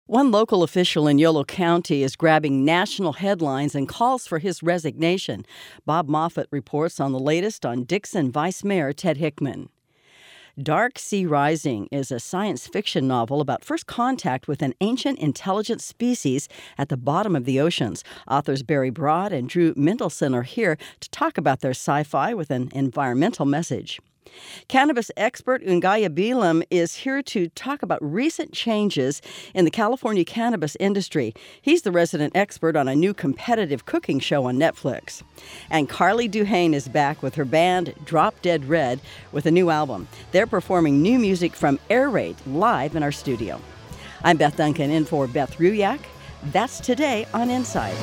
One local official in Yolo County is grabbing national headlines and calls for his resignation. Bob Moffett reports on the latest on Dixon Vice Mayor Ted Hickman. Dark Sea Rising is a science fiction novel about first contact with an ancient intelligent species at the bottom of the oceans. Authors Barry Broad and Drew Mendelson are here to talk about their sci-fi with an environmental message. Cannabis expert Ungaya Bilam is here to talk about recent changes in the California cannabis industry. He's the resident expert on a new competitive cooking show on Netflix. And Carly Duhane is back with her band Drop Dead Red with a new album. They're performing new music from Air Raid live in our studio. I'm Beth Duncan in for Beth Ruyak. That's today on Inside.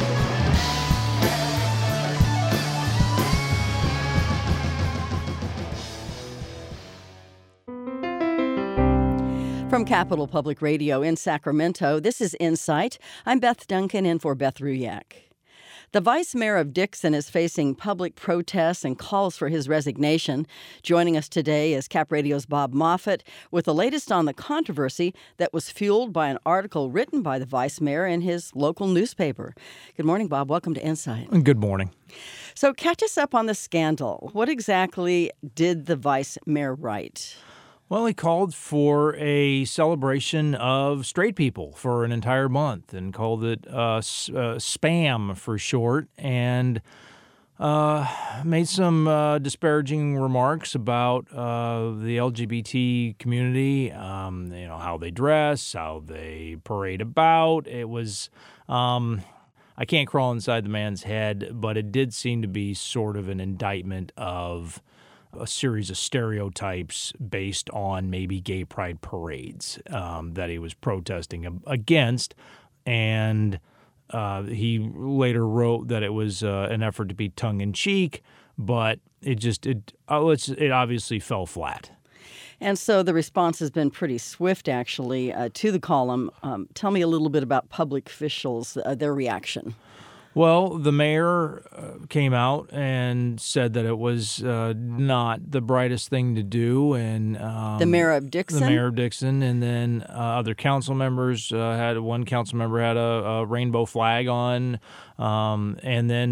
From Capital Public Radio in Sacramento, this is Insight. I'm Beth Duncan in for Beth Ruyak. The vice mayor of Dixon is facing public protests and calls for his resignation. Joining us today is Cap Radio's Bob Moffett with the latest on the controversy that was fueled by an article written by the vice mayor in his local newspaper. Good morning, Bob. Welcome to Insight. Good morning. So catch us up on the scandal. What exactly did the vice mayor write? Well, he called for a celebration of straight people for an entire month and called it SPAM for short, and made some disparaging remarks about the LGBT community, how they dress, how they parade about. It was, I can't crawl inside the man's head, but it did seem to be sort of an indictment of a series of stereotypes based on maybe gay pride parades that he was protesting against. And he later wrote that it was an effort to be tongue-in-cheek, but it obviously fell flat. And so the response has been pretty swift, actually, to the column. Tell me a little bit about public officials, their reaction. Well, the mayor came out and said that it was not the brightest thing to do, and the mayor of Dixon. The mayor of Dixon, and then other council members one council member had a rainbow flag on, and then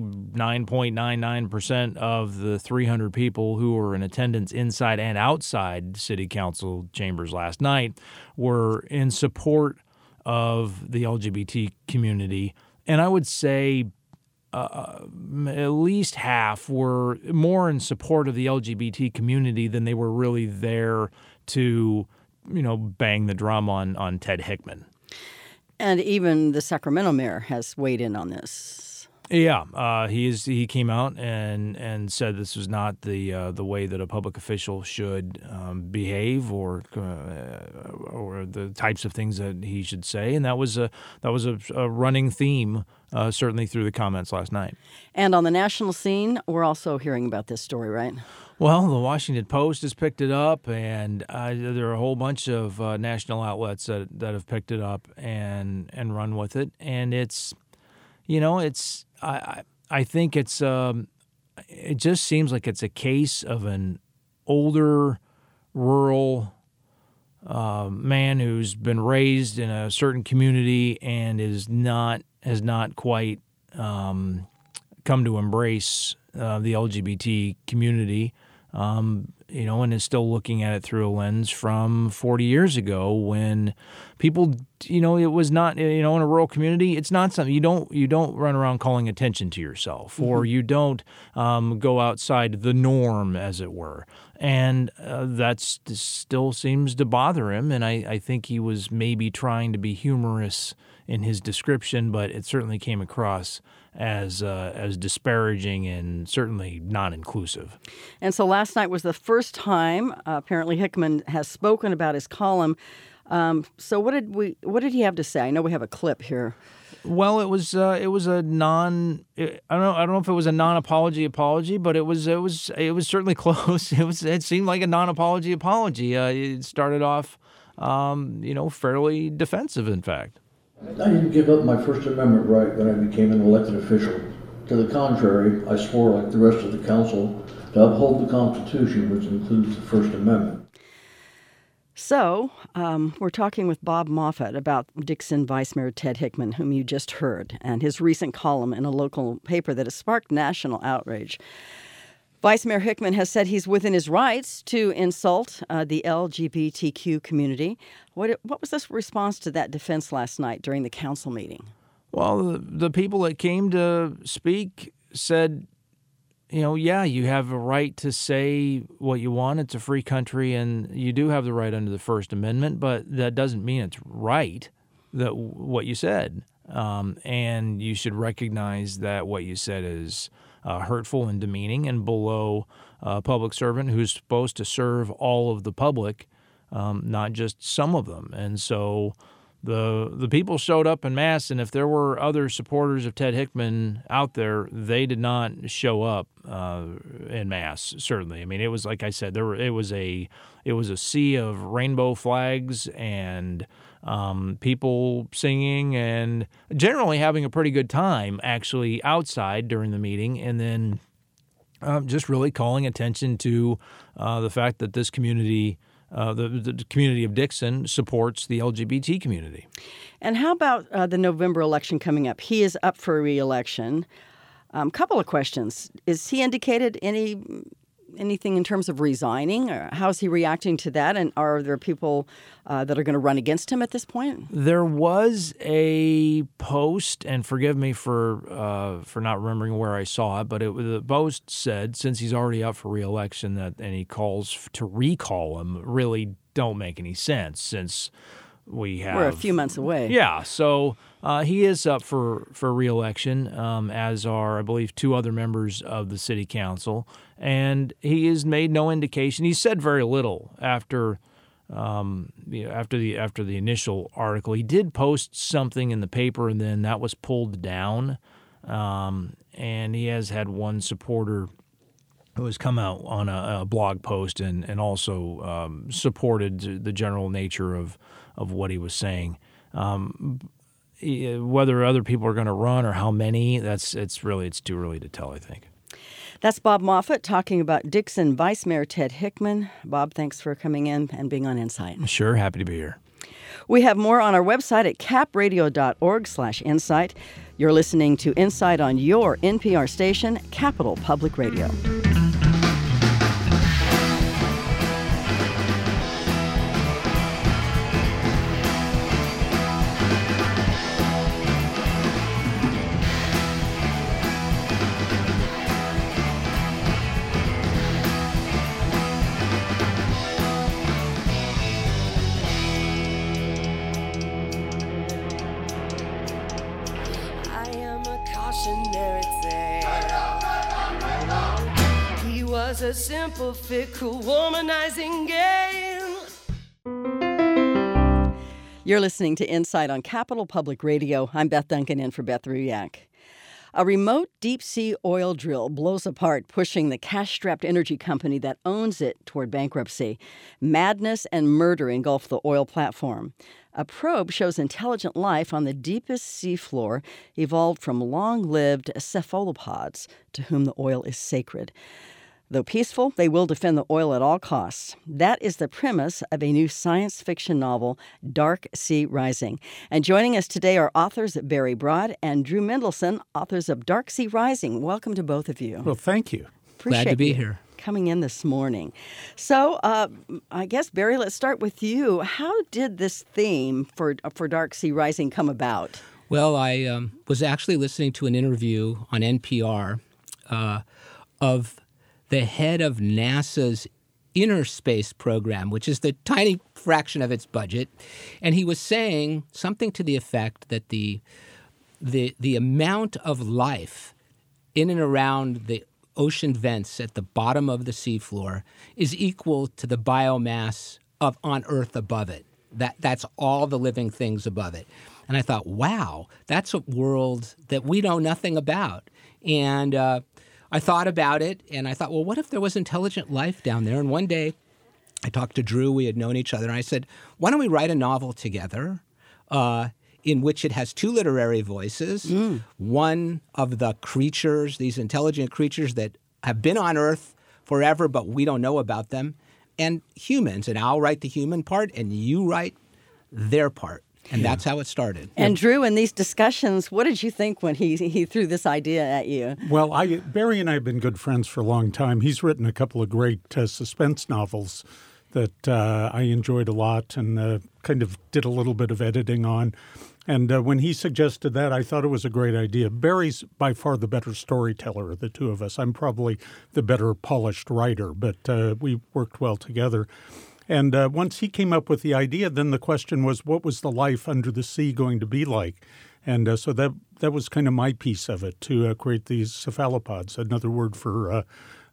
99.99% of the 300 people who were in attendance inside and outside city council chambers last night were in support of the LGBT community. And I would say at least half were more in support of the LGBT community than they were really there to, bang the drum on Ted Hickman. And even the Sacramento mayor has weighed in on this. Yeah, he came out and said this was not the way that a public official should behave, or the types of things that he should say, and that was a running theme certainly through the comments last night. And on the national scene, we're also hearing about this story, right? Well, the Washington Post has picked it up, and there are a whole bunch of national outlets that have picked it up and run with it, and it's. I think it just seems like it's a case of an older rural man who's been raised in a certain community and has not quite come to embrace the LGBT community, and is still looking at it through a lens from 40 years ago when people, it was not, in a rural community, it's not something you don't run around calling attention to yourself, or you don't go outside the norm, as it were. And that still seems to bother him. And I think he was maybe trying to be humorous in his description, but it certainly came across as disparaging and certainly not inclusive. And so last night was the first time apparently Hickman has spoken about his column. So what did he have to say? I know we have a clip here. Well, it was a I don't know if it was a non-apology, but it was certainly close. It seemed like a non-apology apology. It started off fairly defensive, in fact. I didn't give up my First Amendment right when I became an elected official. To the contrary, I swore, like the rest of the council, to uphold the Constitution, which includes the First Amendment. So, we're talking with Bob Moffett about Dixon Vice Mayor Ted Hickman, whom you just heard, and his recent column in a local paper that has sparked national outrage. Vice Mayor Hickman has said he's within his rights to insult the LGBTQ community. What was this response to that defense last night during the council meeting? Well, the people that came to speak said, yeah, you have a right to say what you want. It's a free country, and you do have the right under the First Amendment, but that doesn't mean it's right, that what you said. And you should recognize that what you said is hurtful and demeaning and below a public servant who's supposed to serve all of the public, not just some of them. And so the people showed up en masse, and if there were other supporters of Ted Hickman out there, they did not show up en masse. Certainly, I mean, it was like I said, it was a sea of rainbow flags and people singing and generally having a pretty good time actually outside during the meeting, and then just really calling attention to the fact that this community. The community of Dixon supports the LGBT community. And how about the November election coming up? He is up for re-election. Couple of questions. Is he indicated anything in terms of resigning? Or how's he reacting to that? And are there people that are going to run against him at this point? There was a post, and forgive me for not remembering where I saw it, but the post said, since he's already up for re-election, that any calls to recall him really don't make any sense since we're a few months away. Yeah, so he is up for re-election, as are, I believe, two other members of the city council, and he has made no indication. He said very little after the initial article. He did post something in the paper, and then that was pulled down. And he has had one supporter who has come out on a blog post and also supported the general nature of what he was saying. Whether other people are going to run or how many, it's too early to tell, I think. That's Bob Moffett talking about Dixon Vice Mayor Ted Hickman. Bob, thanks for coming in and being on Insight. Sure, happy to be here. We have more on our website at capradio.org/insight. You're listening to Insight on your NPR station, Capital Public Radio. A simple, fickle, womanizing game. You're listening to Insight on Capital Public Radio. I'm Beth Duncan in for Beth Ruyak. A remote deep-sea oil drill blows apart, pushing the cash-strapped energy company that owns it toward bankruptcy. Madness and murder engulf the oil platform. A probe shows intelligent life on the deepest seafloor evolved from long-lived cephalopods to whom the oil is sacred. Though peaceful, they will defend the oil at all costs. That is the premise of a new science fiction novel, Dark Sea Rising. And joining us today are authors Barry Broad and Drew Mendelson, authors of Dark Sea Rising. Welcome to both of you. Well, thank you. Appreciate Glad to be you here. Coming in this morning. So, I guess, Barry, let's start with you. How did this theme for Dark Sea Rising come about? Well, I was actually listening to an interview on NPR of the head of NASA's Inner Space program, which is the tiny fraction of its budget, and he was saying something to the effect that the amount of life in and around the ocean vents at the bottom of the seafloor is equal to the biomass on Earth above it. That's all the living things above it. And I thought, wow, that's a world that we know nothing about. And I thought about it, and I thought, well, what if there was intelligent life down there? And one day, I talked to Drew. We had known each other, and I said, why don't we write a novel together in which it has two literary voices, one of the creatures, these intelligent creatures that have been on Earth forever, but we don't know about them, and humans, and I'll write the human part, and you write their part. And that's how it started. And Drew, in these discussions, what did you think when he threw this idea at you? Well, Barry and I have been good friends for a long time. He's written a couple of great suspense novels that I enjoyed a lot and kind of did a little bit of editing on. And when he suggested that, I thought it was a great idea. Barry's by far the better storyteller of the two of us. I'm probably the better polished writer, but we worked well together. And once he came up with the idea, then the question was, what was the life under the sea going to be like? And so that was kind of my piece of it, to create these cephalopods, another word for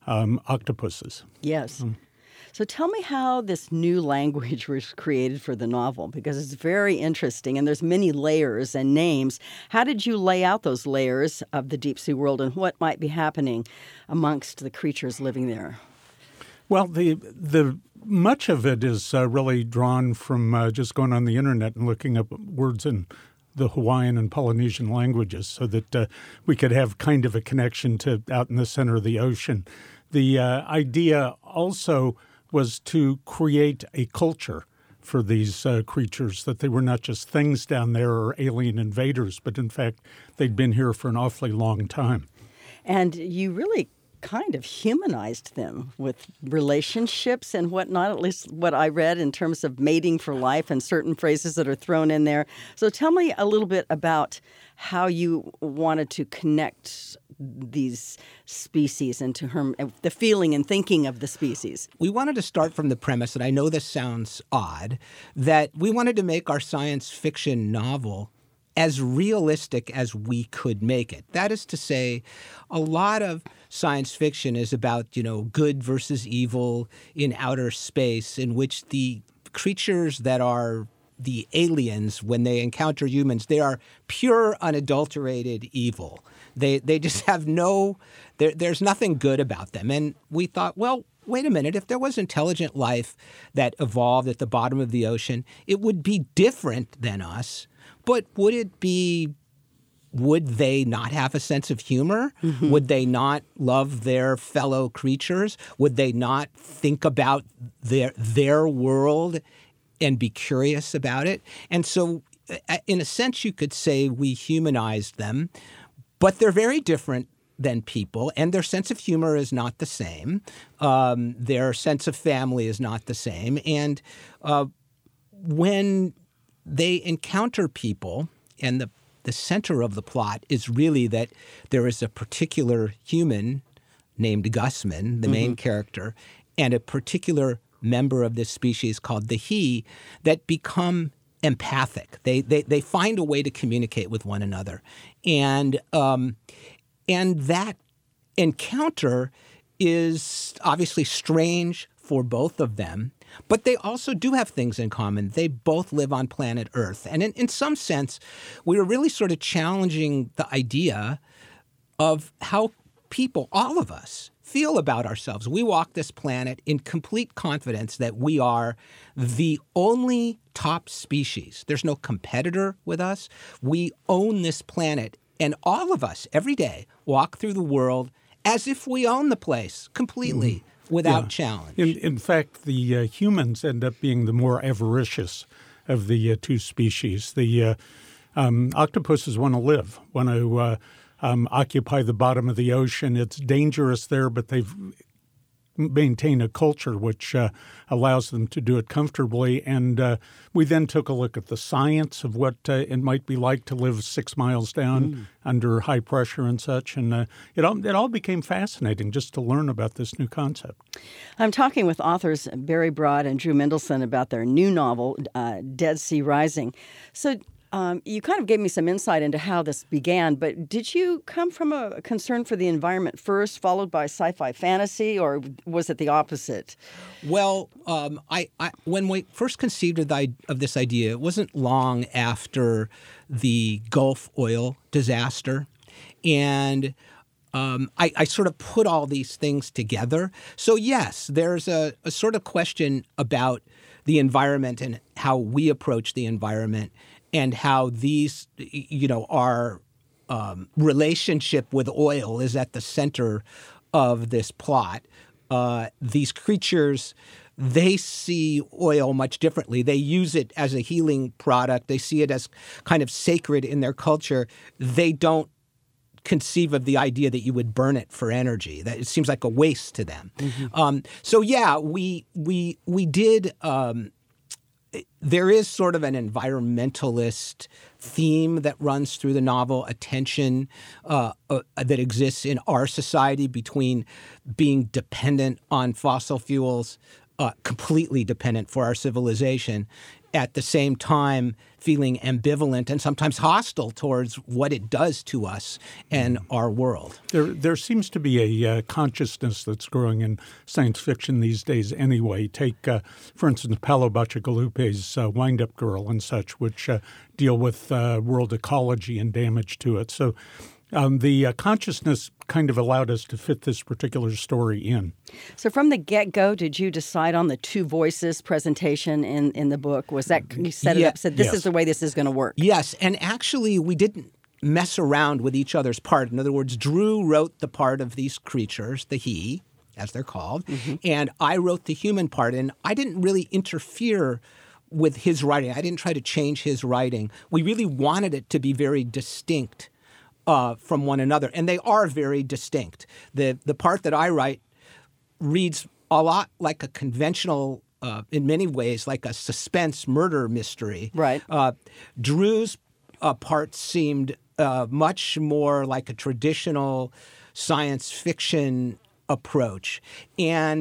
octopuses. Yes. So tell me how this new language was created for the novel, because it's very interesting, and there's many layers and names. How did you lay out those layers of the deep sea world, and what might be happening amongst the creatures living there? Well, the much of it is really drawn from just going on the internet and looking up words in the Hawaiian and Polynesian languages so that we could have kind of a connection to out in the center of the ocean. The idea also was to create a culture for these creatures, that they were not just things down there or alien invaders, but in fact, they'd been here for an awfully long time. And you really kind of humanized them with relationships and whatnot, at least what I read in terms of mating for life and certain phrases that are thrown in there. So tell me a little bit about how you wanted to connect these species and the feeling and thinking of the species. We wanted to start from the premise, and I know this sounds odd, that we wanted to make our science fiction novel as realistic as we could make it. That is to say, a lot of science fiction is about, good versus evil in outer space, in which the creatures that are the aliens, when they encounter humans, they are pure, unadulterated evil. They just have there's nothing good about them. And we thought, well, wait a minute, if there was intelligent life that evolved at the bottom of the ocean, it would be different than us. But would they not have a sense of humor? Mm-hmm. Would they not love their fellow creatures? Would they not think about their world and be curious about it? And so, in a sense, you could say we humanized them, but they're very different than people, and their sense of humor is not the same. Their sense of family is not the same. And when they encounter people, and the center of the plot is really that there is a particular human named Gusman, the main character, and a particular member of this species called the he that become empathic. They find a way to communicate with one another. And that encounter is obviously strange for both of them, but they also do have things in common. They both live on planet Earth. And in some sense, we were really sort of challenging the idea of how people, all of us, feel about ourselves. We walk this planet in complete confidence that we are the only top species. There's no competitor with us. We own this planet. And all of us, every day, walk through the world as if we own the place completely. Without challenge. In fact, the humans end up being the more avaricious of the two species. The octopuses want to live, want to occupy the bottom of the ocean. It's dangerous there, but they've maintained a culture which allows them to do it comfortably. And we then took a look at the science of what it might be like to live 6 miles down under high pressure and such. And it all became fascinating just to learn about this new concept. I'm talking with authors Barry Broad and Drew Mendelson about their new novel, Dead Sea Rising. So you kind of gave me some insight into how this began, but did you come from a concern for the environment first, followed by sci-fi fantasy, or was it the opposite? Well, I when we first conceived of this idea, it wasn't long after the Gulf oil disaster, and I sort of put all these things together. So yes, there's a sort of question about the environment and how we approach the environment, and how these, our relationship with oil is at the center of this plot. These creatures they see oil much differently. They use it as a healing product. They see it as kind of sacred in their culture. They don't conceive of the idea that you would burn it for energy. That it seems like a waste to them. So yeah, we did. There is sort of an environmentalist theme that runs through the novel, a tension that exists in our society between being dependent on fossil fuels, completely dependent for our civilization, at the same time feeling ambivalent and sometimes hostile towards what it does to us and our world. There seems to be a consciousness that's growing in science fiction these days anyway. Take, for instance, Paolo Bacigalupi's Wind-Up Girl and such, which deal with world ecology and damage to it. So the consciousness kind of allowed us to fit this particular story in. So from the get-go, did you decide on the two voices presentation in the book? Was that you set it up, said this is the way this is going to work? Yes, and actually we didn't mess around with each other's part. In other words, Drew wrote the part of these creatures, the he, as they're called, and I wrote the human part, and I didn't really interfere with his writing. I didn't try to change his writing. We really wanted it to be very distinct from one another, and they are very distinct. The part that I write reads a lot like a conventional, in many ways, like a suspense murder mystery. Right. Drew's part seemed much more like a traditional science fiction approach, and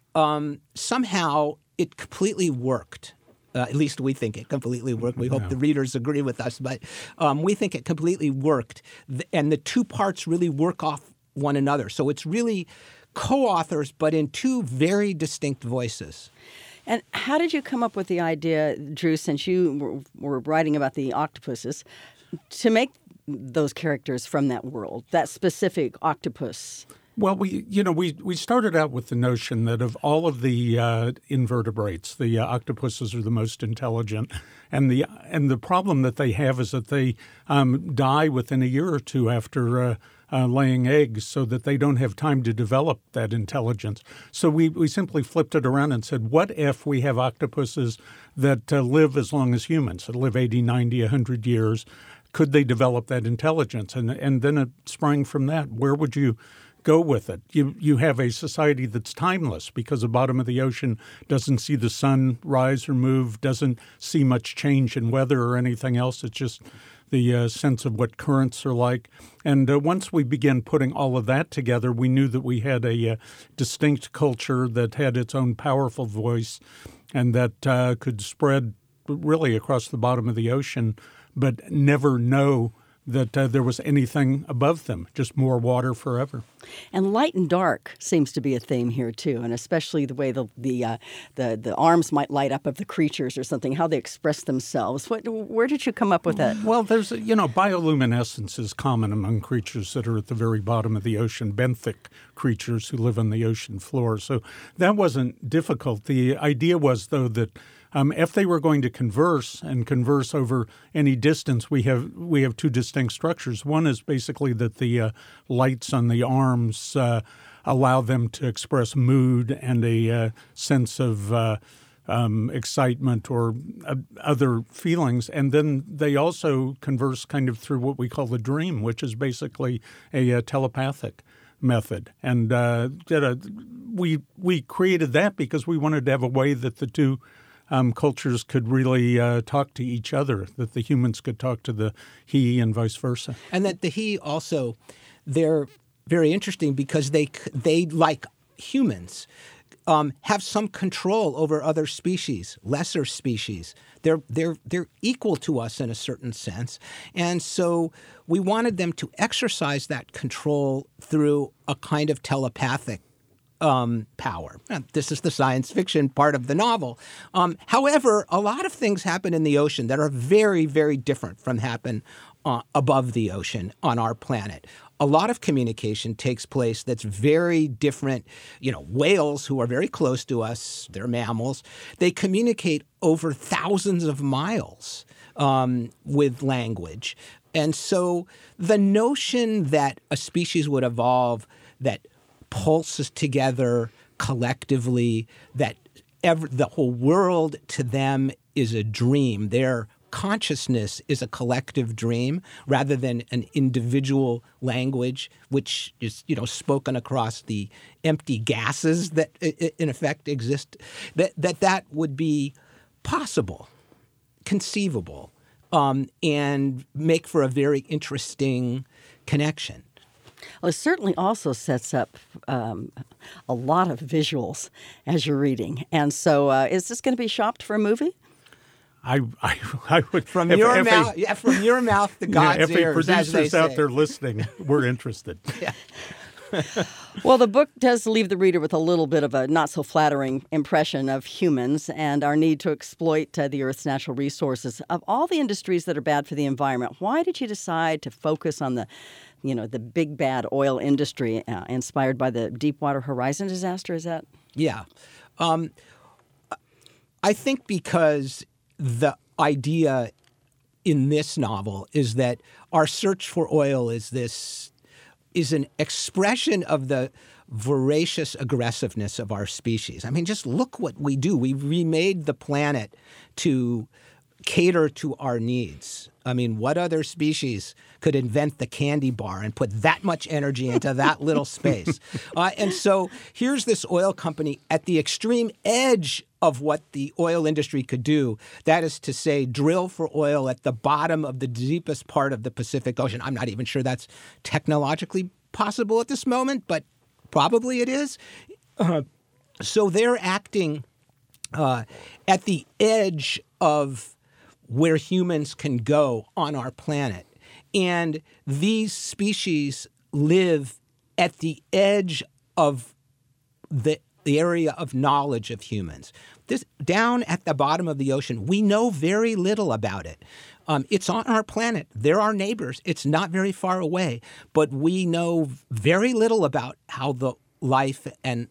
somehow it completely worked. At least we think it completely worked. We hope the readers agree with us, but we think it completely worked. And the two parts really work off one another. So it's really co-authors, but in two very distinct voices. And how did you come up with the idea, Drew, since you were writing about the octopuses, to make those characters from that world, that specific octopus? Well, we started out with the notion that of all of the invertebrates, the octopuses are the most intelligent, and the problem that they have is that they die within a year or two after laying eggs, so that they don't have time to develop that intelligence. So we simply flipped it around and said, what if we have octopuses that live as long as humans, that live 80, 90, 100 years? Could they develop that intelligence? And then it sprang from that. Where would you go with it? You have a society that's timeless because the bottom of the ocean doesn't see the sun rise or move, doesn't see much change in weather or anything else. It's just the sense of what currents are like. And once we began putting all of that together, we knew that we had a distinct culture that had its own powerful voice and that could spread really across the bottom of the ocean, but never know that there was anything above them, just more water forever. And light and dark seems to be a theme here too, and especially the way the arms might light up of the creatures or something, how they express themselves. Where did you come up with that? Well, there's bioluminescence is common among creatures that are at the very bottom of the ocean, benthic creatures who live on the ocean floor. So that wasn't difficult. The idea was, though, that if they were going to converse over any distance, we have two distinct structures. One is basically that the lights on the arms allow them to express mood and a sense of excitement or other feelings. And then they also converse kind of through what we call the dream, which is basically a telepathic method. And we created that because we wanted to have a way that the two cultures could really talk to each other, that the humans could talk to the he and vice versa. And that the he also, they're very interesting because they like humans, have some control over other species, lesser species. They're equal to us in a certain sense. And so we wanted them to exercise that control through a kind of telepathic power. This is the science fiction part of the novel. However, a lot of things happen in the ocean that are very, very different from happen above the ocean on our planet. A lot of communication takes place that's very different. Whales, who are very close to us, they're mammals, they communicate over thousands of miles with language. And so the notion that a species would evolve that pulses together collectively, that the whole world to them is a dream. Their consciousness is a collective dream rather than an individual language, which is, spoken across the empty gases that in effect exist. That would be possible, conceivable, and make for a very interesting connection. Well, it certainly also sets up a lot of visuals as you're reading. And so is this going to be shopped for a movie? I would from your mouth. From your mouth to God's if ears. If producers out there listening, we're interested. Yeah. Well, the book does leave the reader with a little bit of a not so flattering impression of humans and our need to exploit the Earth's natural resources. Of all the industries that are bad for the environment, why did you decide to focus on the big bad oil industry inspired by the Deepwater Horizon disaster? Is that? Yeah, I think because the idea in this novel is that our search for oil is an expression of the voracious aggressiveness of our species. I mean, just look what we do. We remade the planet to cater to our needs. I mean, what other species could invent the candy bar and put that much energy into that little space? And so here's this oil company at the extreme edge of what the oil industry could do. That is to say, drill for oil at the bottom of the deepest part of the Pacific Ocean. I'm not even sure that's technologically possible at this moment, but probably it is. So they're acting at the edge of where humans can go on our planet. And these species live at the edge of the area of knowledge of humans. This down at the bottom of the ocean, we know very little about it. It's on our planet. They're our neighbors. It's not very far away. But we know very little about how the life and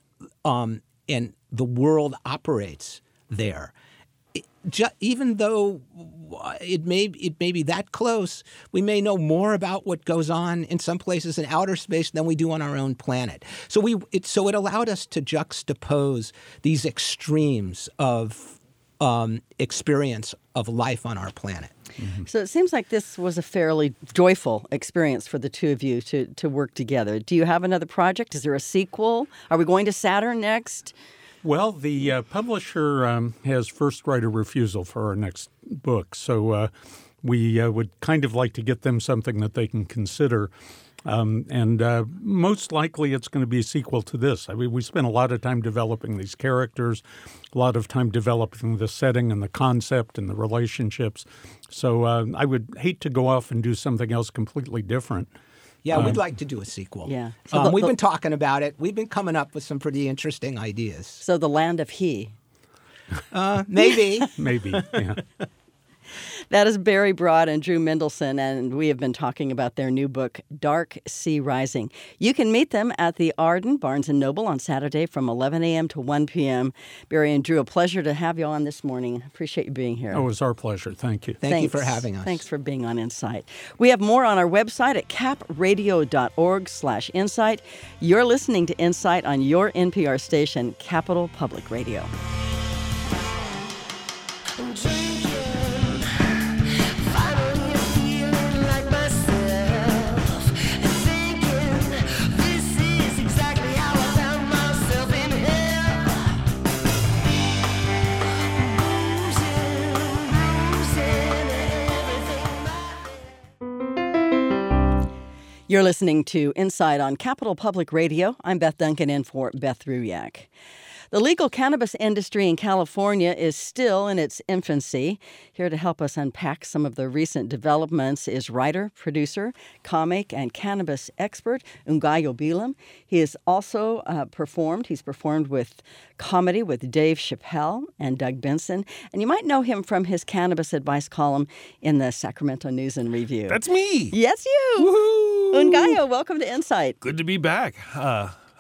the world operates there. Even though it may be that close, we may know more about what goes on in some places in outer space than we do on our own planet. So it allowed us to juxtapose these extremes of experience of life on our planet. Mm-hmm. So it seems like this was a fairly joyful experience for the two of you to work together. Do you have another project? Is there a sequel? Are we going to Saturn next? Well, the publisher has first right of refusal for our next book, so we would kind of like to get them something that they can consider. And most likely it's going to be a sequel to this. I mean, we spent a lot of time developing these characters, a lot of time developing the setting and the concept and the relationships. So I would hate to go off and do something else completely different. Yeah, we'd like to do a sequel. Yeah. So we've been talking about it. We've been coming up with some pretty interesting ideas. So the Land of He. Maybe. Maybe, yeah. That is Barry Broad and Drew Mendelson, and we have been talking about their new book, Dark Sea Rising. You can meet them at the Arden, Barnes & Noble, on Saturday from 11 a.m. to 1 p.m. Barry and Drew, a pleasure to have you on this morning. Appreciate you being here. Oh, it was our pleasure. Thank you. Thank you for having us. Thanks for being on Insight. We have more on our website at capradio.org/insight. You're listening to Insight on your NPR station, Capital Public Radio. You're listening to Insight on Capital Public Radio. I'm Beth Duncan in for Beth Ruyak. The legal cannabis industry in California is still in its infancy. Here to help us unpack some of the recent developments is writer, producer, comic, and cannabis expert Ngaio Bealum. He has also performed. He's performed with comedy with Dave Chappelle and Doug Benson. And you might know him from his cannabis advice column in the Sacramento News and Review. That's me. Yes, you. Woohoo! Ngaio, welcome to Insight. Good to be back.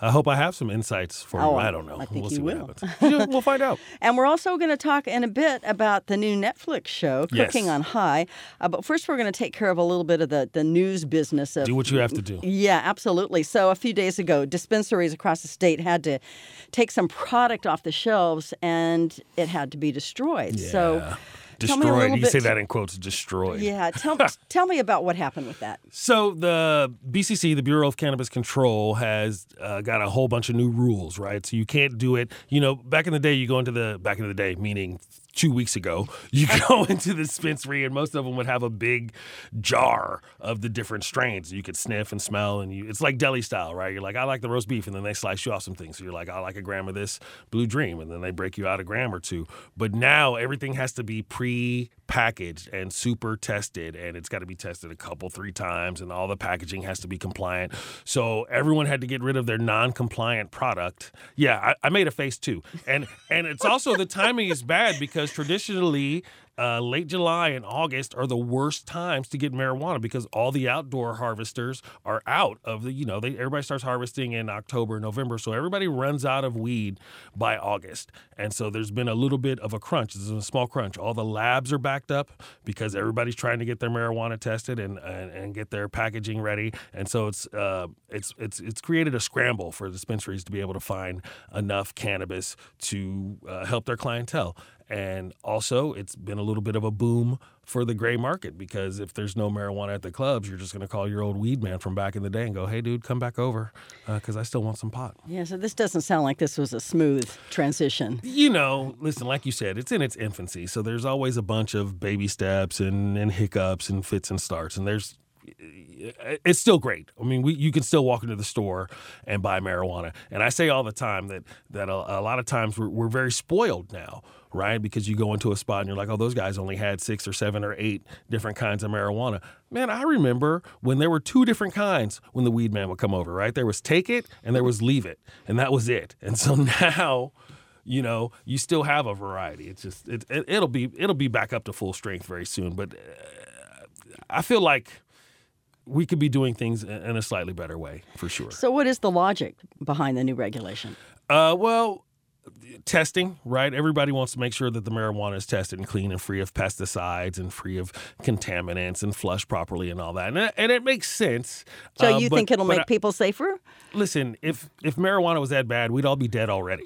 I hope I have some insights for you. I don't know. I think we'll you see will. what happens. We'll find out. And we're also going to talk in a bit about the new Netflix show, Cooking on High. But first, we're going to take care of a little bit of the news business. Do what you have to do. Yeah, absolutely. So a few days ago, dispensaries across the state had to take some product off the shelves, and it had to be destroyed. Yeah. So destroyed. You say that in quotes, destroyed. Yeah. Tell me about what happened with that. So the BCC, the Bureau of Cannabis Control, has got a whole bunch of new rules, right? So you can't do it. You know, back in the day, meaning 2 weeks ago, you go into the dispensary and most of them would have a big jar of the different strains. You could sniff and smell, and it's like deli style, right? You're like, I like the roast beef, and then they slice you off some things. So you're like, I like a gram of this Blue Dream, and then they break you out a gram or two. But now everything has to be pre-packaged and super tested, and it's got to be tested 3 times, and all the packaging has to be compliant. So everyone had to get rid of their non-compliant product. Yeah, I made a face too. And it's also the timing is bad because traditionally late July and August are the worst times to get marijuana because all the outdoor harvesters are out of the, everybody starts harvesting in October, November. So everybody runs out of weed by August. And so there's been a little bit of a crunch. There's a small crunch. All the labs are backed up because everybody's trying to get their marijuana tested and get their packaging ready. And so it's created a scramble for dispensaries to be able to find enough cannabis to help their clientele. And also, it's been a little bit of a boom for the gray market because if there's no marijuana at the clubs, you're just going to call your old weed man from back in the day and go, hey, dude, come back over because I still want some pot. Yeah, so this doesn't sound like this was a smooth transition. Listen, like you said, it's in its infancy. So there's always a bunch of baby steps and hiccups and fits and starts. And it's still great. I mean, you can still walk into the store and buy marijuana. And I say all the time that a lot of times we're very spoiled now, right? Because you go into a spot and you're like, oh, those guys only had 6 or 7 or 8 different kinds of marijuana. Man, I remember when there were 2 different kinds when the weed man would come over, right? There was take it and there was leave it. And that was it. And so now, you still have a variety. It's just, it'll be back up to full strength very soon. But I feel like we could be doing things in a slightly better way, for sure. So what is the logic behind the new regulation? Well, testing, right? Everybody wants to make sure that the marijuana is tested and clean and free of pesticides and free of contaminants and flushed properly and all that. And it makes sense. So you think it'll make people safer? Listen, if marijuana was that bad, we'd all be dead already.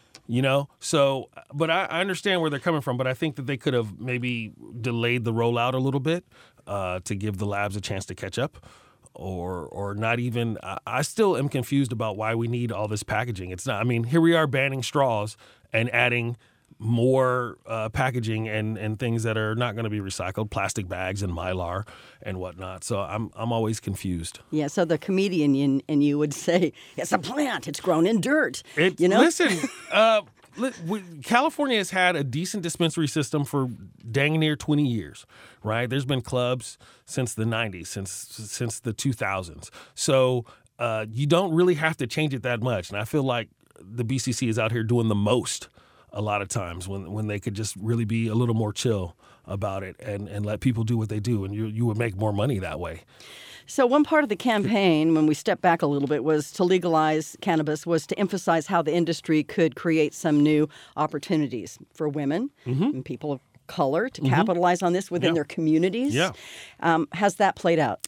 So, but I understand where they're coming from, but I think that they could have maybe delayed the rollout a little bit to give the labs a chance to catch up or not even. I still am confused about why we need all this packaging. It's not, here we are banning straws and adding more packaging and things that are not going to be recycled, plastic bags and Mylar and whatnot. So I'm always confused. Yeah, so the comedian in you would say, it's a plant, it's grown in dirt. Listen, California has had a decent dispensary system for dang near 20 years, right? There's been clubs since the 90s, since the 2000s. So you don't really have to change it that much. And I feel like the BCC is out here doing the most a lot of times when they could just really be a little more chill about it and let people do what they do. And you would make more money that way. So one part of the campaign, when we step back a little bit, was to legalize cannabis, was to emphasize how the industry could create some new opportunities for women and people of color to capitalize on this within their communities. Yeah. Has that played out?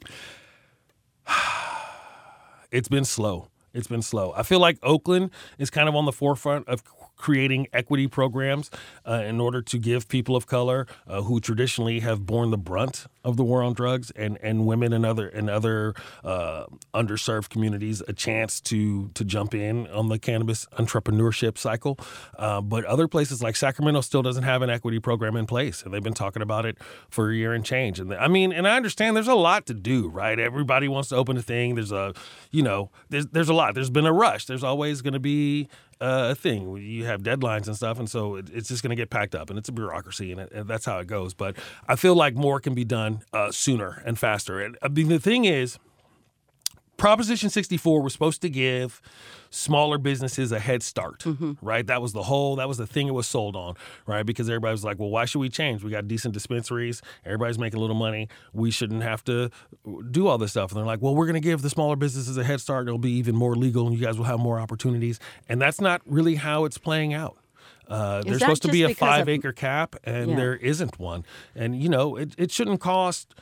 It's been slow. I feel like Oakland is kind of on the forefront of creating equity programs in order to give people of color who traditionally have borne the brunt of the war on drugs and women and other underserved communities a chance to jump in on the cannabis entrepreneurship cycle. But other places like Sacramento still doesn't have an equity program in place, and they've been talking about it for a year and change. And I understand there's a lot to do, right? Everybody wants to open a thing. There's a lot. There's been a rush. There's always going to be a thing. You have deadlines and stuff, and so it's just going to get packed up, and it's a bureaucracy, and that's how it goes. But I feel like more can be done sooner and faster. And the thing is, Proposition 64 was supposed to give smaller businesses a head start, right? That was the thing it was sold on, right? Because everybody was like, well, why should we change? We got decent dispensaries. Everybody's making a little money. We shouldn't have to do all this stuff. And they're like, well, we're going to give the smaller businesses a head start. It'll be even more legal and you guys will have more opportunities. And that's not really how it's playing out. There's supposed to be a 5-acre cap, and there isn't one. And, it shouldn't cost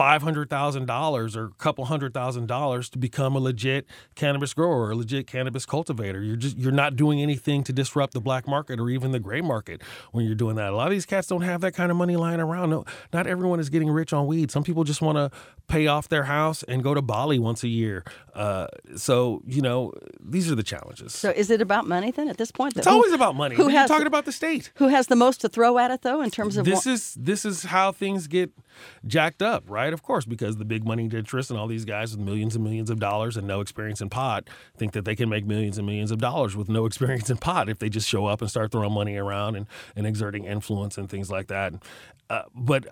$500,000 or a couple $100,000 to become a legit cannabis grower or a legit cannabis cultivator. You're not doing anything to disrupt the black market or even the gray market when you're doing that. A lot of these cats don't have that kind of money lying around. No, not everyone is getting rich on weed. Some people just want to pay off their house and go to Bali once a year. So these are the challenges. So is it about money then at this point? It's always about money. You're talking about the state. Who has the most to throw at it though in terms of this is how things get jacked up, right? Of course, because the big money interests and all these guys with millions and millions of dollars and no experience in pot think that they can make millions and millions of dollars with no experience in pot if they just show up and start throwing money around and exerting influence and things like that. But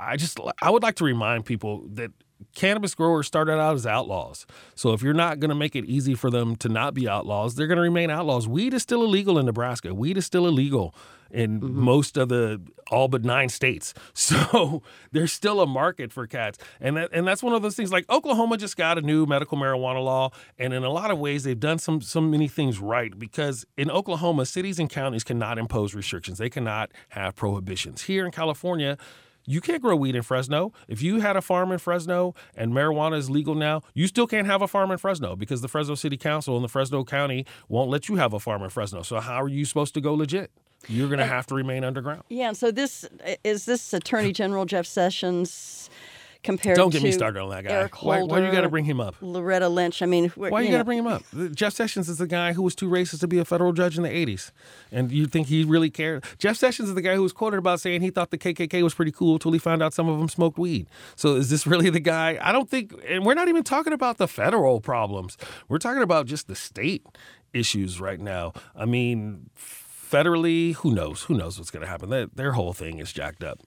I would like to remind people that cannabis growers started out as outlaws. So if you're not going to make it easy for them to not be outlaws, they're going to remain outlaws. Weed is still illegal in Nebraska. Weed is still illegal in most of the all but 9 states. So there's still a market for cats. And that's one of those things. Like Oklahoma just got a new medical marijuana law. And in a lot of ways, they've done so many things right, because in Oklahoma, cities and counties cannot impose restrictions. They cannot have prohibitions. Here in California, you can't grow weed in Fresno. If you had a farm in Fresno and marijuana is legal now, you still can't have a farm in Fresno because the Fresno City Council and the Fresno County won't let you have a farm in Fresno. So how are you supposed to go legit? You're going to have to remain underground. Yeah, and so this Attorney General Jeff Sessions compared Don't get to me started on that guy. Eric Holder, why you got to bring him up? Loretta Lynch. I mean, why you got to bring him up? Jeff Sessions is the guy who was too racist to be a federal judge in the 80s. And you think he really cared? Jeff Sessions is the guy who was quoted about saying he thought the KKK was pretty cool until he found out some of them smoked weed. So is this really the guy? I don't think, and we're not even talking about the federal problems. We're talking about just the state issues right now. I mean, federally, who knows? Who knows what's going to happen? Their whole thing is jacked up.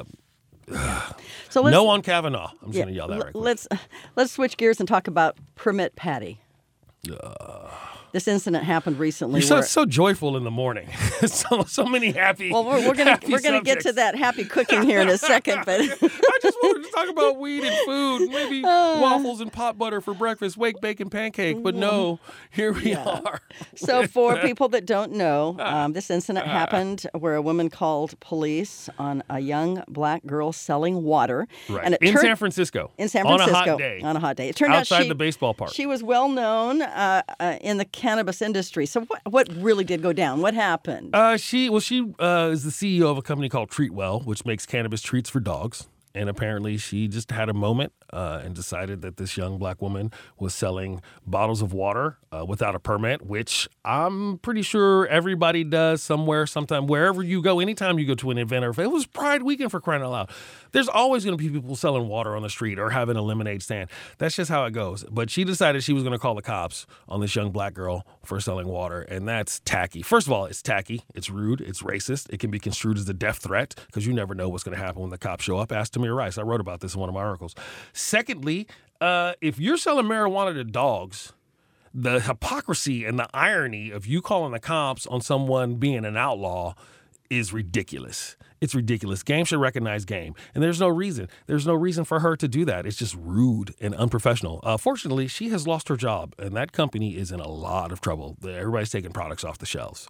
So no on Kavanaugh. I'm just going to yell that right quick. Let's switch gears and talk about Permit Patty. This incident happened recently. You're so joyful in the morning. so many happy. Well, we're gonna get to that happy cooking here in a second, but I just wanted to talk about weed and food, maybe waffles and pot butter for breakfast, wake, bacon, pancake. But no, here we are. So for people that don't know, this incident happened where a woman called police on a young black girl selling water, right? And in San Francisco. In San Francisco on a hot day. It turned outside out the baseball park. She was well known in the cannabis industry. So what really did go down? What happened? She is the CEO of a company called Treatwell, which makes cannabis treats for dogs. And apparently she just had a moment and decided that this young black woman was selling bottles of water without a permit, which I'm pretty sure everybody does somewhere, sometime, wherever you go. Anytime you go to an event, or if it was Pride Weekend for crying out loud, there's always going to be people selling water on the street or having a lemonade stand. That's just how it goes. But she decided she was going to call the cops on this young black girl for selling water, and that's tacky. First of all, it's tacky. It's rude. It's racist. It can be construed as a death threat because you never know what's going to happen when the cops show up. Ask Tamir Rice. I wrote about this in one of my articles. Secondly, if you're selling marijuana to dogs, the hypocrisy and the irony of you calling the cops on someone being an outlaw is ridiculous. It's ridiculous. Game should recognize game. And there's no reason. There's no reason for her to do that. It's just rude and unprofessional. Fortunately, she has lost her job, and that company is in a lot of trouble. Everybody's taking products off the shelves.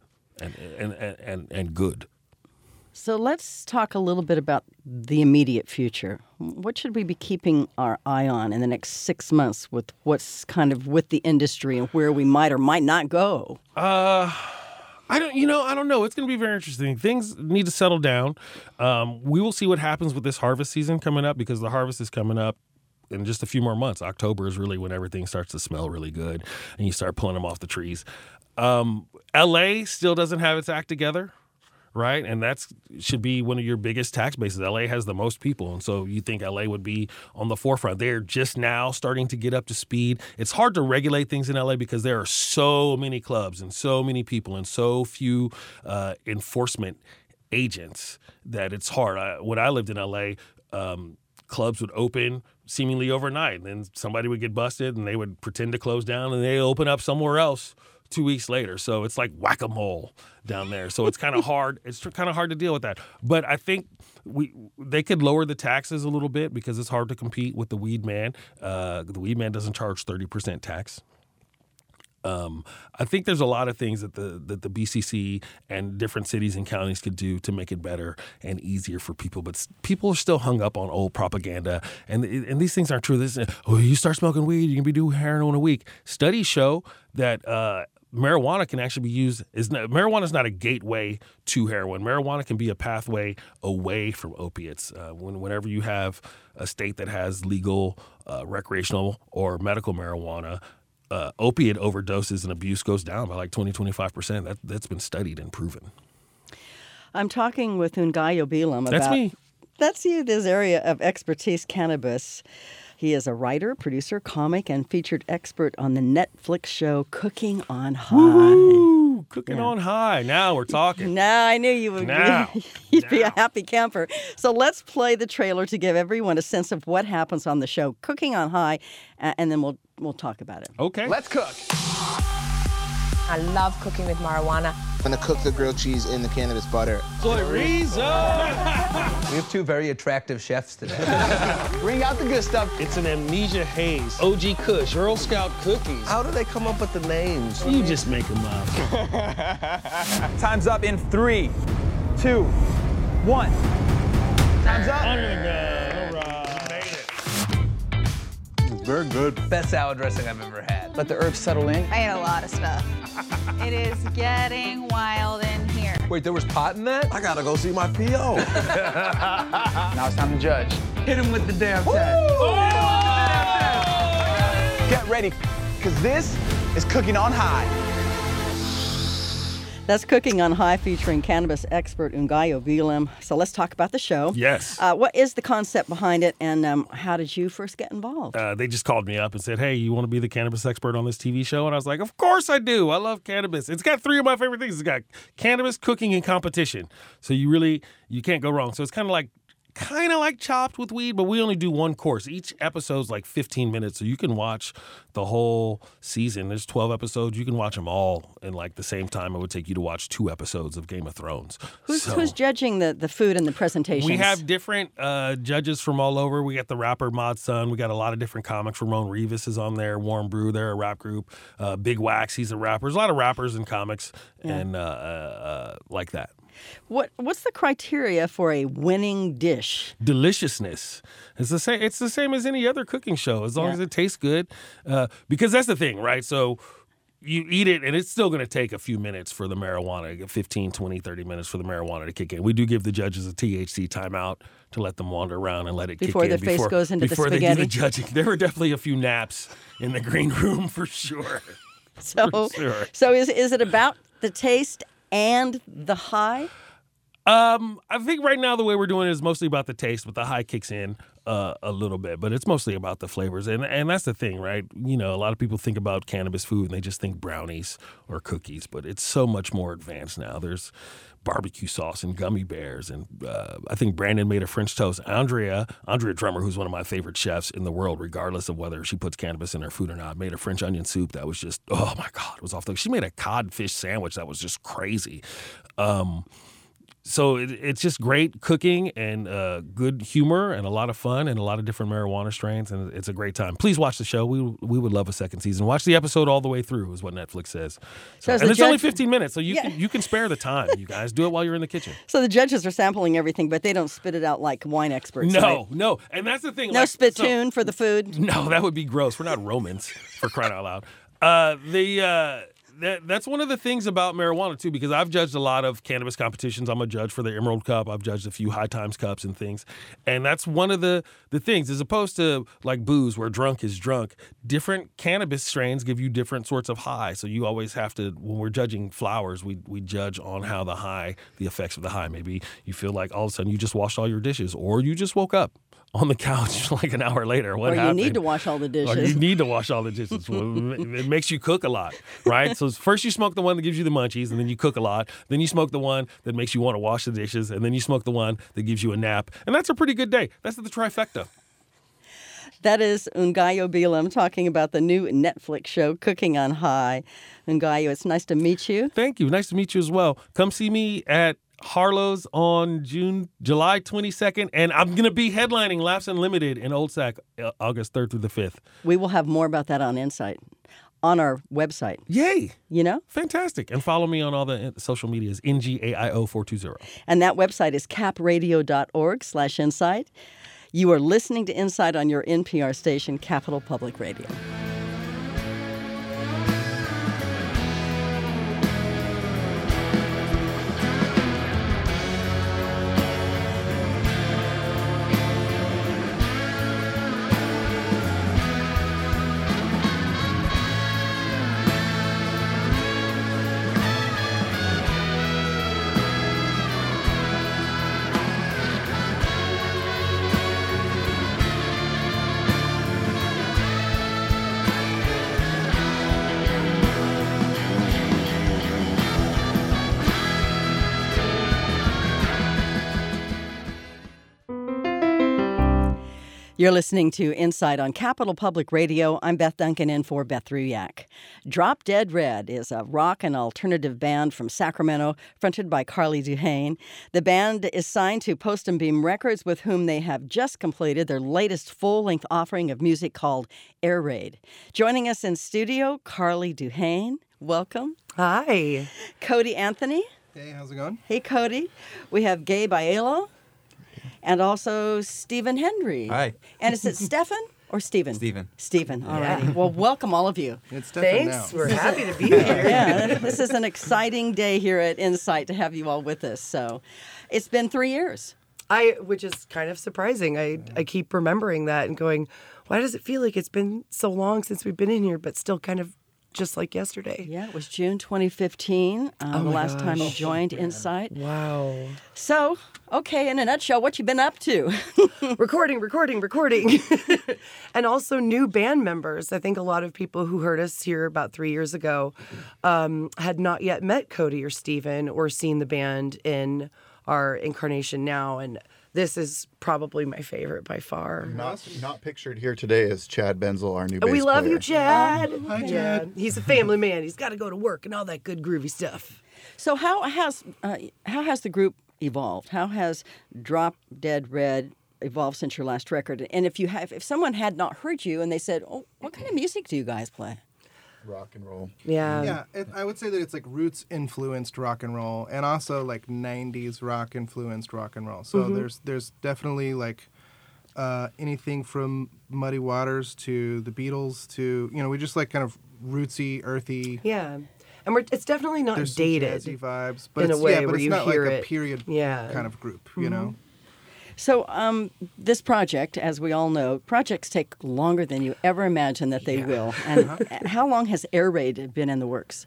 And good. So let's talk a little bit about the immediate future. What should we be keeping our eye on in the next 6 months with what's kind of with the industry and where we might or might not go? I don't know. It's going to be very interesting. Things need to settle down. We will see what happens with this harvest season coming up, because the harvest is coming up in just a few more months. October is really when everything starts to smell really good and you start pulling them off the trees. LA still doesn't have its act together. Right. And that should be one of your biggest tax bases. LA has the most people. And so you think LA would be on the forefront. They're just now starting to get up to speed. It's hard to regulate things in LA because there are so many clubs and so many people and so few enforcement agents that it's hard. When I lived in LA, clubs would open seemingly overnight, and then somebody would get busted, and they would pretend to close down, and they open up somewhere else 2 weeks later. So it's like whack-a-mole down there. So it's kind of hard. It's kind of hard to deal with that. But I think they could lower the taxes a little bit because it's hard to compete with the Weed Man. The Weed Man doesn't charge 30% tax. I think there's a lot of things that the BCC and different cities and counties could do to make it better and easier for people. But people are still hung up on old propaganda, and these things aren't true. You start smoking weed, you can be doing heroin in a week. Studies show that marijuana can actually be used. Marijuana is not a gateway to heroin. Marijuana can be a pathway away from opiates. Whenever you have a state that has legal recreational or medical marijuana, opiate overdoses and abuse goes down by like 20-25%. That's been studied and proven. I'm talking with Ngaio Bilam about... That's me. That's you, this area of expertise, cannabis. He is a writer, producer, comic, and featured expert on the Netflix show Cooking on High. Woo! Cooking on High. Now we're talking. Now I knew you would you'd be a happy camper. So let's play the trailer to give everyone a sense of what happens on the show Cooking on High, and then we'll talk about it. Okay. Let's cook. I love cooking with marijuana. I'm gonna cook the grilled cheese in the cannabis butter. We have two very attractive chefs today. Bring out the good stuff. It's an Amnesia Haze, OG Kush, Girl Scout cookies. How do they come up with the names? You just make them up. Time's up in 3, 2, 1. Time's up. Under the gun. All right. You made it. It's very good. Best salad dressing I've ever had. Let the herbs settle in. I ate a lot of stuff. It is getting wild in here. Wait, there was pot in that? I gotta go see my P.O. Now it's time to judge. Hit him with the damn tag. Get ready, because this is Cooking on High. That's Cooking on High, featuring cannabis expert Ngaio Bilam. So let's talk about the show. Yes. What is the concept behind it, and how did you first get involved? They just called me up and said, hey, you want to be the cannabis expert on this TV show? And I was like, of course I do. I love cannabis. It's got 3 of my favorite things. It's got cannabis, cooking, and competition. So you can't go wrong. So it's kind of like Chopped with weed, but we only do one course. Each episode's like 15 minutes, so you can watch the whole season. There's 12 episodes. You can watch them all in like the same time it would take you to watch 2 episodes of Game of Thrones. Who's judging the food and the presentations? We have different judges from all over. We got the rapper Mod Sun. We got a lot of different comics. Ramon Rivas is on there. Warren Brew, they're a rap group. Big Wax, he's a rapper. There's a lot of rappers and comics and like that. What's the criteria for a winning dish? Deliciousness. It's the same as any other cooking show, as long as it tastes good. Because that's the thing, right? So you eat it, and it's still going to take a few minutes for the marijuana, 15, 20, 30 minutes for the marijuana to kick in. We do give the judges a THC timeout to let them wander around and let it kick in. Before their face goes into the spaghetti? Before they do the judging. There were definitely a few naps in the green room for sure. So is it about the taste and the high? I think right now the way we're doing it is mostly about the taste, but the high kicks in a little bit. But it's mostly about the flavors, and that's the thing, right? You know, a lot of people think about cannabis food and they just think brownies or cookies, but it's so much more advanced now. There's barbecue sauce and gummy bears, and I think Brandon made a French toast. Andrea Drummer, who's one of my favorite chefs in the world, regardless of whether she puts cannabis in her food or not, made a French onion soup that was just, oh my God, it was off the. She made a codfish sandwich that was just crazy. So it's just great cooking and good humor and a lot of fun and a lot of different marijuana strains, and it's a great time. Please watch the show. We would love a second season. Watch the episode all the way through is what Netflix says. And it's only 15 minutes, so you can spare the time, you guys. Do it while you're in the kitchen. So the judges are sampling everything, but they don't spit it out like wine experts. No. And that's the thing. No spittoon for the food? No, that would be gross. We're not Romans, for crying out loud. That's one of the things about marijuana, too, because I've judged a lot of cannabis competitions. I'm a judge for the Emerald Cup. I've judged a few High Times Cups and things. And that's one of the things, as opposed to like booze where drunk is drunk, different cannabis strains give you different sorts of high. So you always have to, when we're judging flowers, we judge on how the effects of the high. Maybe you feel like all of a sudden you just washed all your dishes, or you just woke up on the couch like an hour later. What happened? You need to wash all the dishes. Or you need to wash all the dishes. It makes you cook a lot, right? So first you smoke the one that gives you the munchies, and then you cook a lot. Then you smoke the one that makes you want to wash the dishes, and then you smoke the one that gives you a nap. And that's a pretty good day. That's the trifecta. That is Ngayo Bilam talking about the new Netflix show, Cooking on High. Ngayo, it's nice to meet you. Thank you. Nice to meet you as well. Come see me at Harlow's on July 22nd, and I'm going to be headlining Laughs Unlimited in Old Sac August 3rd through the 5th. We will have more about that on Insight, on our website. Yay! You know? Fantastic. And follow me on all the social medias, NGAIO420. And that website is capradio.org/insight. You are listening to Insight on your NPR station, Capital Public Radio. You're listening to Insight on Capital Public Radio. I'm Beth Duncan in for Beth Ruyak. Drop Dead Red is a rock and alternative band from Sacramento, fronted by Carly Duhane. The band is signed to Post and Beam Records, with whom they have just completed their latest full-length offering of music called Air Raid. Joining us in studio, Carly Duhane. Welcome. Hi. Cody Anthony. Hey, how's it going? Hey, Cody. We have Gabe Aiello. And also Stephen Henry. Hi. And is it Stephen or Stephen? Stephen. Stephen, all righty. Well, welcome all of you. It's Stephen Thanks. now. We're happy to be here. Yeah, this is an exciting day here at Insight to have you all with us. So it's been 3 years. Which is kind of surprising. I keep remembering that and going, why does it feel like it's been so long since we've been in here, but still kind of just like yesterday? Yeah, it was June 2015, the last time you joined Insight. Wow. So, okay, in a nutshell, what you been up to? Recording. And also new band members. I think a lot of people who heard us here about 3 years ago had not yet met Cody or Stephen or seen the band in our incarnation now. And this is probably my favorite by far. Not pictured here today is Chad Benzel, our new bass We love player. you, Chad. Hi, Chad. He's a family man. He's got to go to work and all that good groovy stuff. So how has the group evolved? How has Drop Dead Red evolved since your last record? And if someone had not heard you and they said, "Oh, what kind of music do you guys play?" Rock and roll. Yeah. I would say that it's like roots influenced rock and roll, and also like 90s rock influenced rock and roll. So there's definitely like anything from Muddy Waters to the Beatles to, we just like kind of rootsy, earthy. Yeah. And it's definitely not There's dated some jazzy vibes, but in a way where it's you not hear like it. a period kind of group, you know? So this project, as we all know, projects take longer than you ever imagined that they will. And how long has Air Raid been in the works?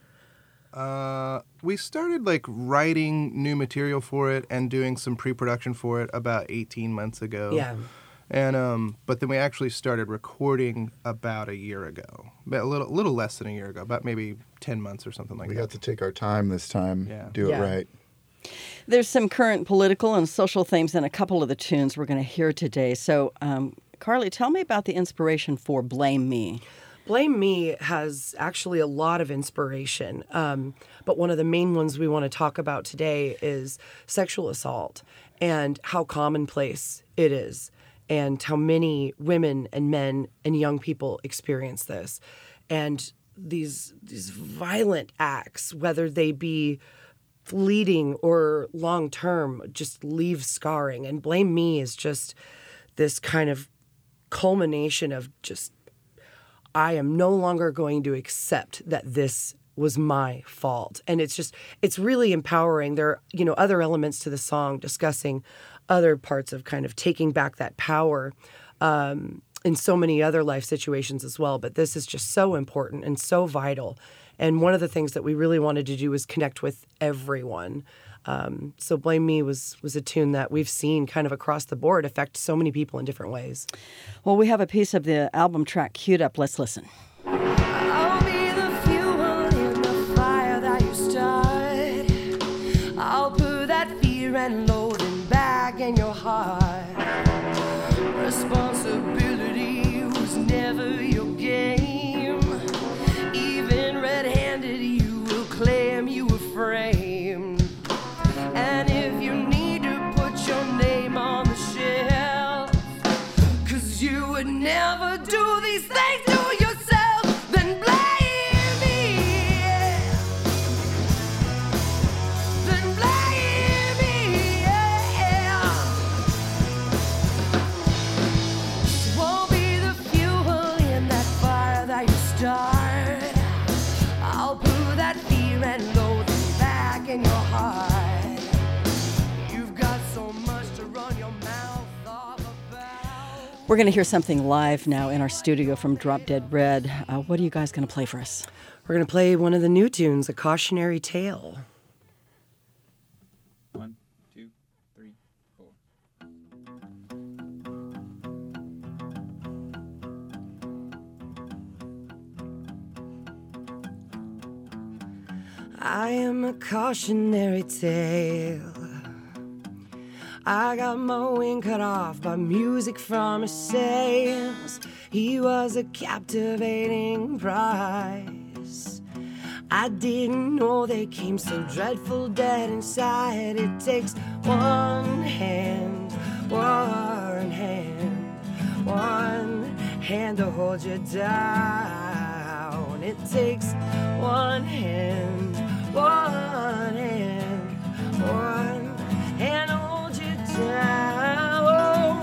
We started like writing new material for it and doing some pre-production for it about 18 months ago. Yeah. And but then we actually started recording about a year ago, a little less than a year ago, about maybe 10 months or something like that. We got to take our time this time, do it right. There's some current political and social themes in a couple of the tunes we're going to hear today. So, Carly, tell me about the inspiration for Blame Me. Blame Me has actually a lot of inspiration, but one of the main ones we want to talk about today is sexual assault and how commonplace it is and how many women and men and young people experience this. And these violent acts, whether they be fleeting or long-term, just leave scarring. And Blame Me is just this kind of culmination of just, I am no longer going to accept that this was my fault. And it's really empowering. There are, other elements to the song discussing other parts of kind of taking back that power in so many other life situations as well. But this is just so important and so vital. And one of the things that we really wanted to do was connect with everyone. So Blame Me was a tune that we've seen kind of across the board affect so many people in different ways. Well, we have a piece of the album track queued up. Let's listen. I'll be the fuel in the fire that you start. I'll put that fear and loathing back in your heart. Responsibility would never do these things to yourself, then blame me. Then blame me. Won't be the fuel in that fire that you start. I'll put that fear and loathing back in your heart. You've got so much to run your mouth off about. We're going to hear something live now in our studio from Drop Dead Red. What are you guys going to play for us? We're going to play one of the new tunes, A Cautionary Tale. 1, 2, 3, 4. I am a cautionary tale. I got my wing cut off by music from his sails. He was a captivating prize. I didn't know they came so dreadful dead inside. It takes one hand to hold you down. It takes one hand to hold you down.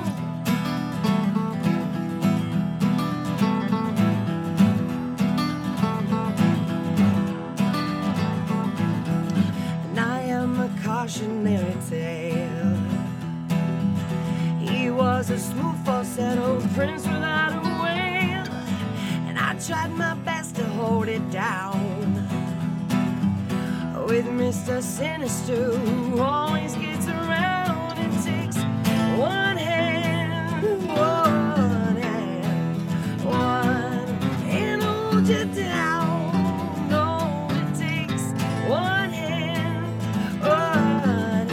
And I am a cautionary tale. He was a smooth falsetto prince without a wail, and I tried my best to hold it down. With Mr. Sinister, who always gets around, it takes one hand to hold you down. No, it takes one hand to hold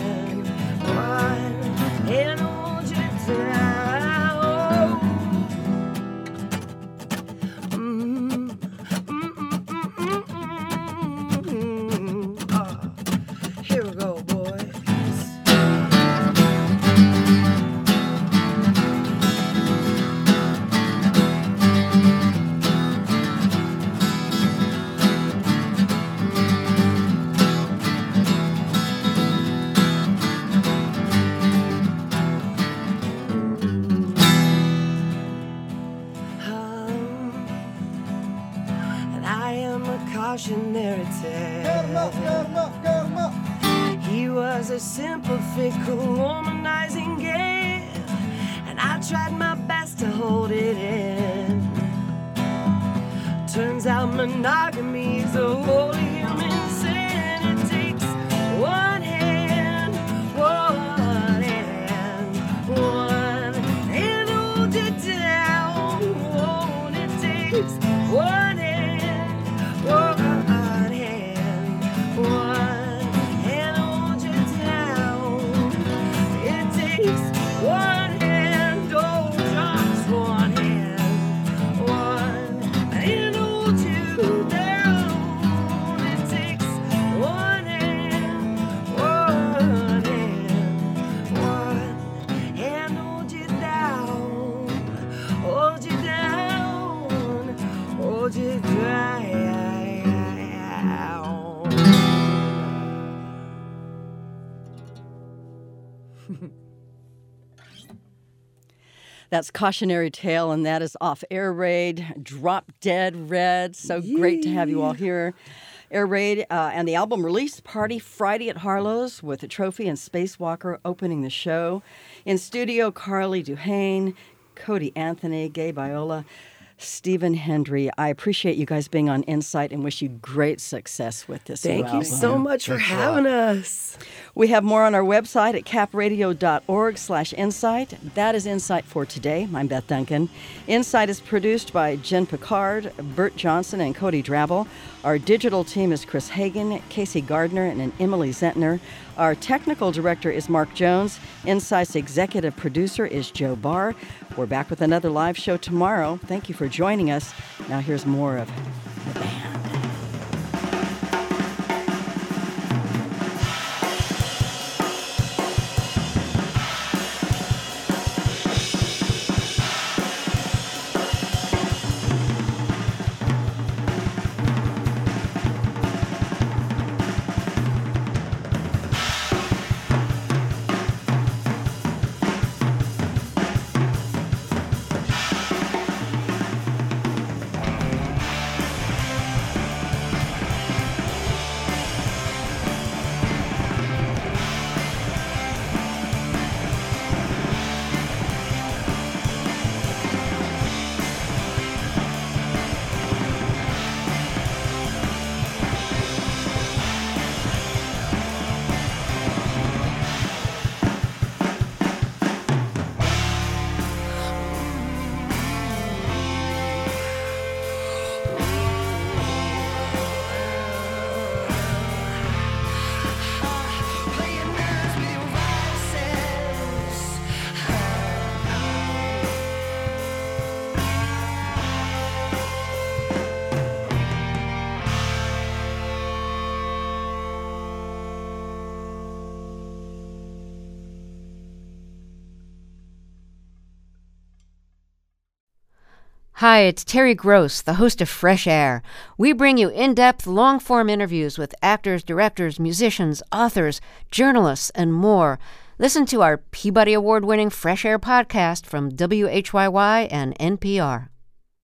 you down. Here we go, boys. And I am a cautionary tale. He was a simple, fickle, womanizing gay, and I tried my best to hold it in. Turns out monogamy's a wholly human sin. It takes one hand to hold you down. It takes one hand hold you down. It takes one hand, oh, just one hand hold you down. It takes one hand hold you down, hold you down, hold you down. That's Cautionary Tale, and that is off Air Raid, Drop Dead Red. So great to have you all here. Air Raid and the album release party Friday at Harlow's with a trophy and Spacewalker opening the show. In studio, Carly Duhane, Cody Anthony, Gabe Iola, Stephen Hendry. I appreciate you guys being on Insight and wish you great success with this Thank album. you so much for having us. We have more on our website at capradio.org/insight. That is Insight for today. I'm Beth Duncan. Insight is produced by Jen Picard, Bert Johnson, and Cody Drabble. Our digital team is Chris Hagan, Casey Gardner, and Emily Zentner. Our technical director is Mark Jones. Insight's executive producer is Joe Barr. We're back with another live show tomorrow. Thank you for joining us. Now here's more of the band. Hi, it's Terry Gross, the host of Fresh Air. We bring you in-depth, long-form interviews with actors, directors, musicians, authors, journalists, and more. Listen to our Peabody Award-winning Fresh Air podcast from WHYY and NPR.